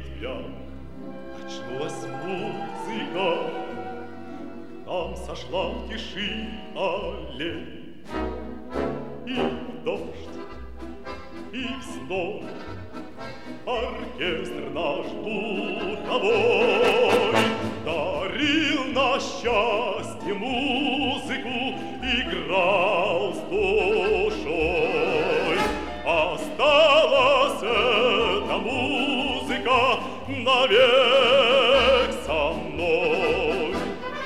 ветвях очнулась музыка, нам сошла в тиши аллей. И в дождь, и в зной оркестр наш духовой дарил на счастье музыку, играл с душой. Осталась эта музыка навек со мной.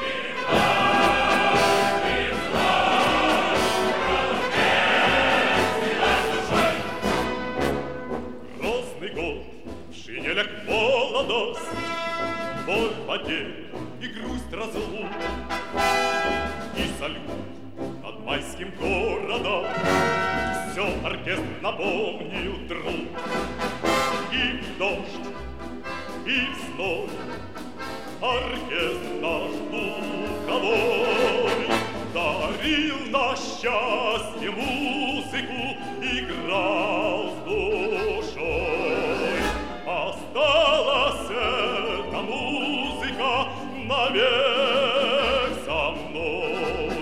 Грозный год, в шинелях молодость, боль потерь и грусть разлук, и салют над майским городом все оркестр напомнил друг. И в дождь, и в зной оркестр наш духовой дарил на счастье музыку, играл с душой. Осталась эта музыка навек со мной.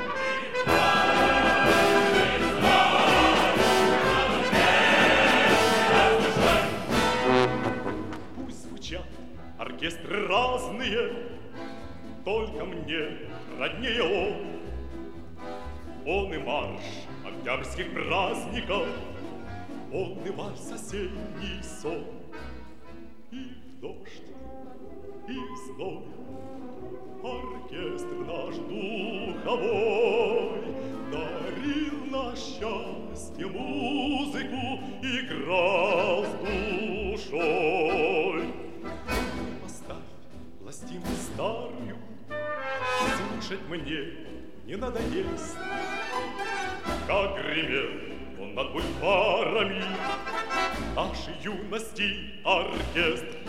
Пусть звучат оркестры разные, только мне роднее он. Он и марш октябрьских праздников, он и вальс осенний сон. И в дождь, и в зной оркестр наш духовой дарил на счастье музыку, играл с душой. Поставь пластинку старую, слушать мне не надоест, как гремел он над бульварами нашей юности оркестр.